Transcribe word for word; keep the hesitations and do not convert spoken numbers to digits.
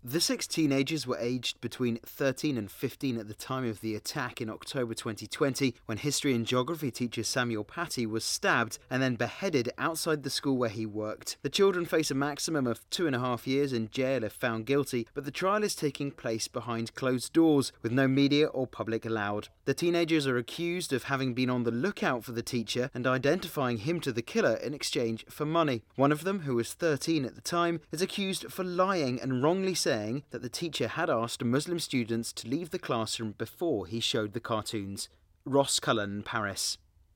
The six teenagers were aged between thirteen and fifteen at the time of the attack in October twenty twenty, when history and geography teacher Samuel Paty was stabbed and then beheaded outside the school where he worked. The children face a maximum of two and a half years in jail if found guilty, but the trial is taking place behind closed doors, with no media or public allowed. The teenagers are accused of having been on the lookout for the teacher and identifying him to the killer in exchange for money. One of them, who was thirteen at the time, is accused for lying and wrongly saying that the teacher had asked Muslim students to leave the classroom before he showed the cartoons. Ross Cullen, Paris.